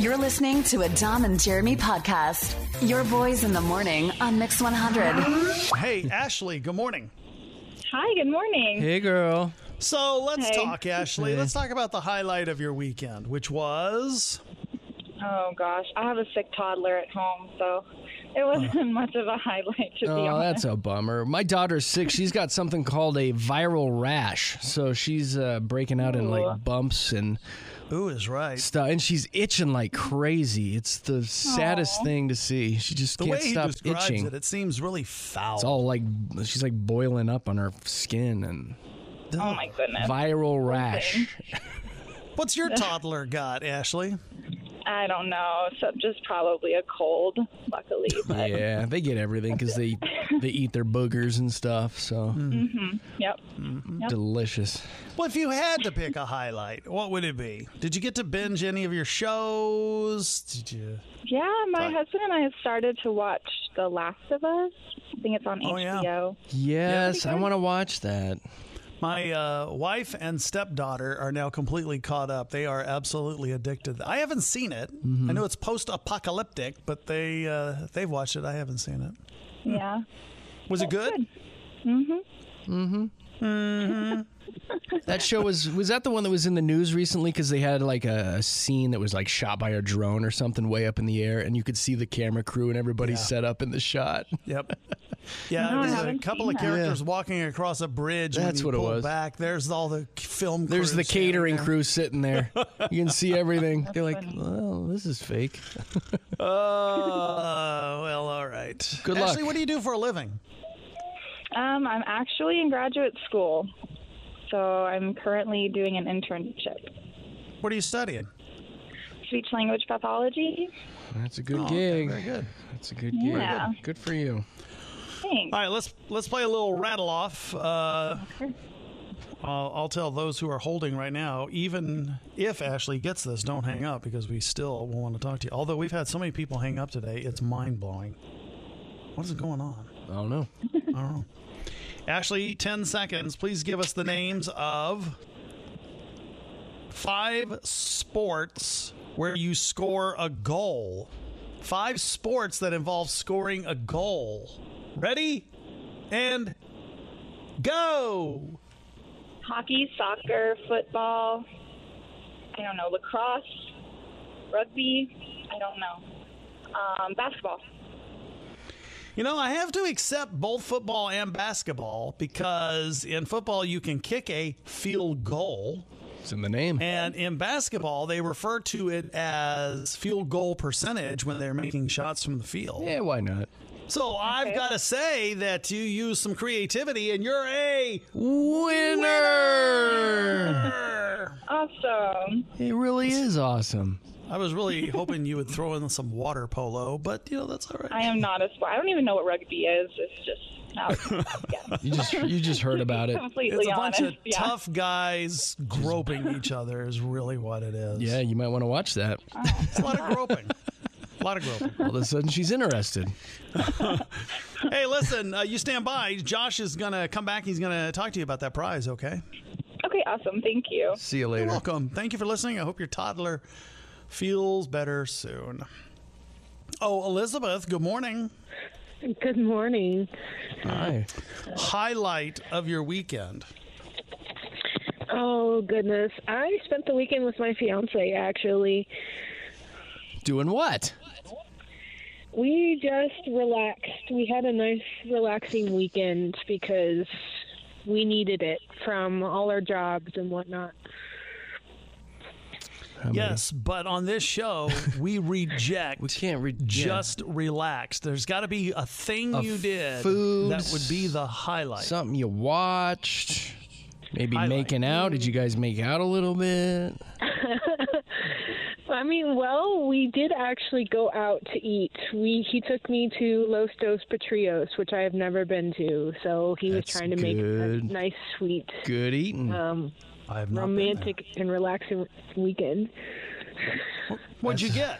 You're listening to a Dom and Jeremy podcast. Your boys in the morning on Mix 100. Hey, Ashley, good morning. Hi, good morning. Hey, girl. So let's talk, Ashley. Let's talk about the highlight of your weekend, which was... Oh, gosh. I have a sick toddler at home, so it wasn't much of a highlight, to be Oh, honest. that's a bummer. My daughter's sick. She's got something called a viral rash. So she's breaking out in like bumps and Ooh is right. stuff. And she's itching like crazy. It's the saddest thing to see. She just The can't way he stop describes itching. it seems really foul. It's all like, she's like boiling up on her skin and Oh, my goodness. viral rash. What's your toddler got, Ashley? I don't know. So just probably a cold, luckily. But Yeah, they get everything because they eat their boogers and stuff. So Yep. delicious. Well, if you had to pick a highlight, what would it be? Did you get to binge any of your shows? Did you? Yeah, my husband and I have started to watch The Last of Us. I think it's on Oh, yeah. HBO. Yes, I want to watch that. My wife and stepdaughter are now completely caught up. They are absolutely addicted. I haven't seen it. I know it's post-apocalyptic, but they've watched it. I haven't seen it. Yeah. Was it good? That show was that the one that was in the news recently? Because they had like a scene that was like shot by a drone or something way up in the air, and you could see the camera crew and everybody set up in the shot. Yep. Yeah, No, I it was a haven't couple of seen that. characters walking across a bridge. That's when you what it pull was. back. There's all the film. There's crew the standing catering there. crew sitting there. You can see everything. They're like, funny. well, this is fake. Well, all right. Good luck. Ashley, what do you do for a living? I'm actually in graduate school. So I'm currently doing an internship. What are you studying? Speech language pathology. That's a good Oh, gig. okay, very good. That's a good gig. Yeah. Good for you. Thanks. All right, let's play a little rattle off. I'll tell those who are holding right now, even if Ashley gets this, don't hang up because we still will want to talk to you. Although we've had so many people hang up today, it's mind-blowing. What is going on? I don't know. I don't know. Ashley, 10 seconds. Please give us the names of 5 sports where you score a goal. 5 sports that involve scoring a goal. Ready? And go! Hockey, soccer, football, I don't know, lacrosse, rugby, I don't know. Basketball. You know, I have to accept both football and basketball because in football you can kick a field goal. It's in the name. And in basketball, they refer to it as field goal percentage when they're making shots from the field. Yeah, why not? So I've got to say that you use some creativity and you're a Winner! Awesome. It really is awesome. I was really hoping you would throw in some water polo, but, you know, that's all right. I am not a sport. I don't even know what rugby is. It's just, You just heard about it. completely It's a bunch honest. of tough guys groping each other is really what it is. Yeah, you might want to watch that. It's a lot of groping. A lot of groping. All of a sudden, she's interested. Hey, listen, you stand by. Josh is going to come back. He's going to talk to you about that prize, okay? Okay, awesome. Thank you. See you You're later. welcome. Thank you for listening. I hope your toddler feels better soon. Oh, Elizabeth, good morning. Good morning. Hi. Highlight of your weekend. Oh, goodness. I spent the weekend with my fiance, actually. Doing what? We just relaxed. We had a nice, relaxing weekend because we needed it from all our jobs and whatnot. Yes, but on this show, we reject. We can't just relax. There's got to be a thing you did food, that would be the highlight. something you watched. Maybe Highlight. making out. Did you guys make out a little bit? I mean, well, we did actually go out to eat. He took me to Los Dos Patrios, which I have never been to. So he was That's trying to make a good. nice, sweet, Good eating. I have not been there. romantic and relaxing weekend. What'd you get?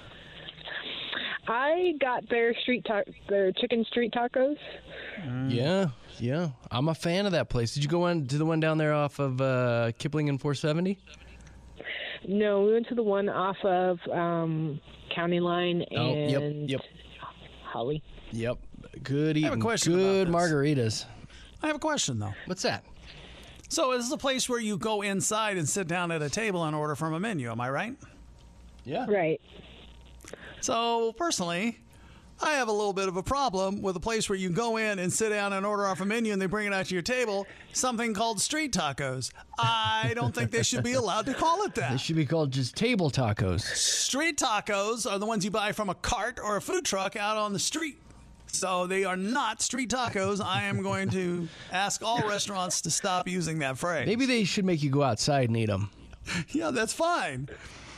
I got their their chicken street tacos. Yeah. I'm a fan of that place. Did you go on to the one down there off of Kipling and 470? No, we went to the one off of County Line and Yep. Holly. Yep. Good eating. have a question Good about this. margaritas. I have a question, though. What's that? So this is a place where you go inside and sit down at a table and order from a menu. Am I right? Yeah. Right. So personally, I have a little bit of a problem with a place where you go in and sit down and order off a menu and they bring it out to your table, something called street tacos. I don't think they should be allowed to call it They that. should be called just table tacos. Street tacos are the ones you buy from a cart or a food truck out on the street. So they are not street tacos. I am going to ask all restaurants to stop using that phrase. Maybe they should make you go outside and eat them. Yeah, that's fine.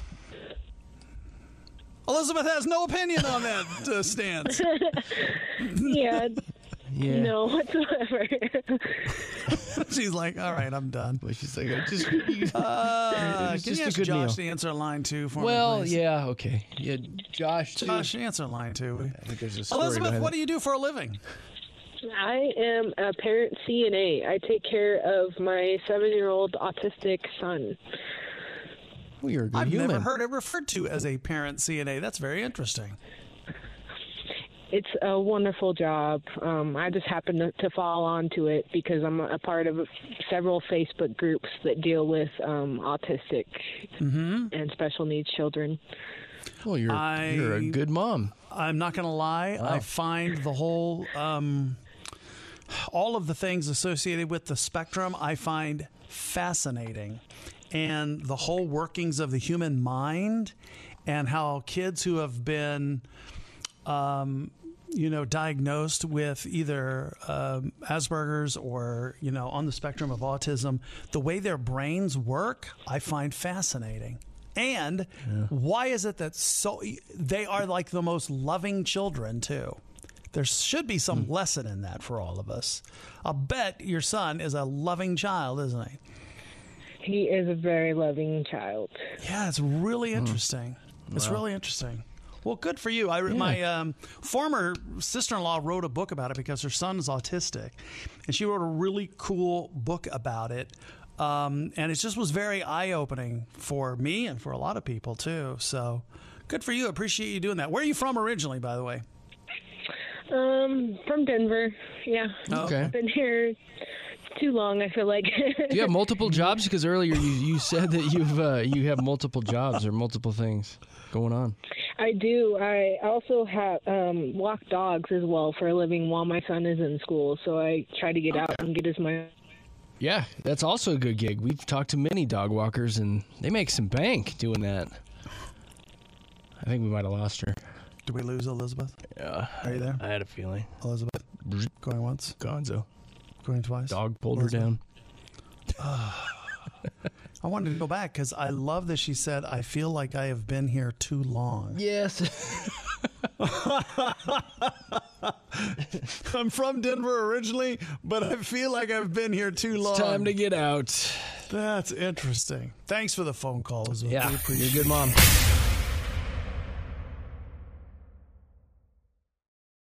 Elizabeth has no opinion on that stance. Yeah. Yeah. No, whatsoever. She's like, all right, I'm done. But she's like, just, Can just you a ask good Josh meal. to answer line 2 for me, Well, please? yeah, okay. Yeah, Josh, too. Josh, answer line 2. I think there's a story Elizabeth, behind what it. do you do for a living? I am a parent CNA. I take care of my 7-year-old autistic son. Well, you're a good I've human. never heard it referred to as a parent CNA. That's very interesting. It's a wonderful job. I just happen to fall onto it because I'm a part of several Facebook groups that deal with autistic and special needs children. Well, you're a good mom. I'm not going to lie. I find the whole, all of the things associated with the spectrum, I find fascinating. And the whole workings of the human mind and how kids who have been, diagnosed with either Asperger's or, on the spectrum of autism, the way their brains work, I find fascinating. And why is it that they are like the most loving children, too? There should be some lesson in that for all of us. I'll bet your son is a loving child, isn't he? He is a very loving child. Yeah, it's really interesting. It's really interesting. Well, good for you. My former sister-in-law wrote a book about it because her son is autistic, and she wrote a really cool book about it. And it just was very eye-opening for me and for a lot of people, too. So good for you. Appreciate you doing that. Where are you from originally, by the way? From Denver. Yeah. Okay. I've been here too long, I feel like. Do you have multiple jobs? Because earlier you said that you have multiple jobs or multiple things going on. I do. I also have walk dogs as well for a living while my son is in school. So I try to get out and get as much. Yeah, that's also a good gig. We've talked to many dog walkers, and they make some bank doing that. I think we might have lost her. Did we lose Elizabeth? Yeah. Are you there? I had a feeling. Elizabeth? Going once? Gonzo. Going twice? Dog pulled her down. I wanted to go back because I love that she said, I feel like I have been here too long. Yes. I'm from Denver originally, but I feel like I've been here too long. It's time to get out. That's interesting. Thanks for the phone call, Elizabeth. Yeah, We you're appreciate a good mom.